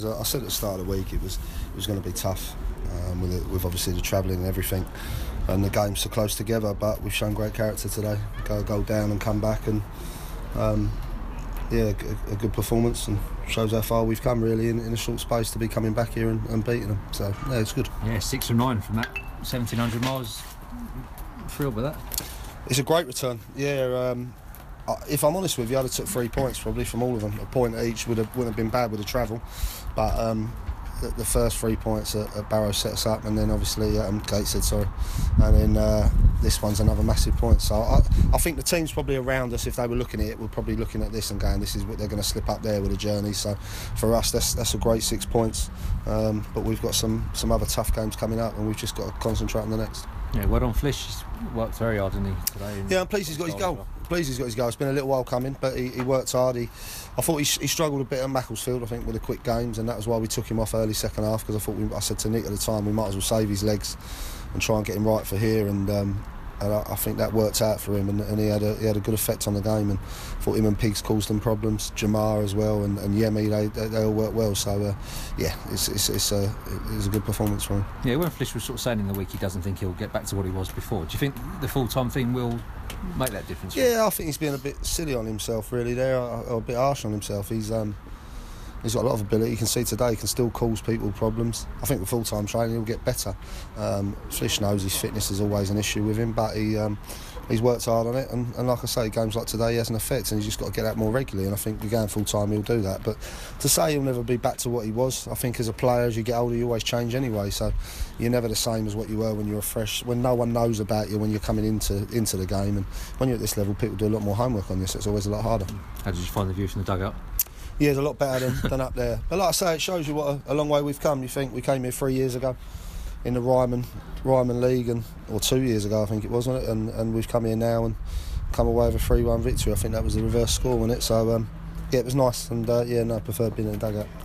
I said at the start of the week it was going to be tough with obviously the travelling and everything, and the games so close together. But we've shown great character today. Go a goal down and come back, and a good performance, and shows how far we've come really in a short space to be coming back here and beating them. So yeah, it's good. Yeah, 6 from 9 from that 1,700 miles. Thrilled with that. It's a great return. Yeah. If I'm honest with you, I'd have took 3 points probably from all of them. A point each wouldn't have been bad with the travel, but the first 3 points at Barrow set us up, and then obviously Gateshead, sorry, and then this one's another massive point. So I think the teams probably around us, if they were looking at it, were probably looking at this and going, this is what they're going to slip up there with the journey. So for us, that's a great 6 points, but we've got some other tough games coming up, and we've just got to concentrate on the next. Yeah, well done, Flish. He's worked very hard, didn't he, today? Yeah, I'm pleased he's got his goal. It's been a little while coming, but he worked hard. I thought he struggled a bit at Macclesfield, I think, with the quick games, and that was why we took him off early second half, because I said to Nick at the time, we might as well save his legs and try and get him right for here, and I think that worked out for him, and he had a good effect on the game, and I thought him and Pigs caused them problems, Jamar as well, and Yemi, they all worked well, so it was a good performance from him. Yeah, when Flish was sort of saying in the week he doesn't think he'll get back to what he was before, do you think the full-time thing will make that difference? Yeah, I think he's being a bit silly on himself really there, or a bit harsh on himself. He's got a lot of ability. You can see today he can still cause people problems. I think with full-time training he'll get better. Flish knows his fitness is always an issue with him, but he's worked hard on it, and like I say, games like today he has an effect, and he's just got to get out more regularly, and I think going full-time he'll do that. But to say he'll never be back to what he was, I think as a player, as you get older, you always change anyway, so you're never the same as what you were when you were fresh, when no one knows about you, when you're coming into the game, and when you're at this level people do a lot more homework on you, so it's always a lot harder. How did you find the view from the dugout? Yeah, it's a lot better than up there. But like I say, it shows you what a long way we've come. You think we came here 3 years ago in the Ryman League, or 2 years ago I think it was, wasn't it? And we've come here now and come away with a 3-1 victory. I think that was the reverse score, wasn't it? So it was nice, and I preferred being in the dugout.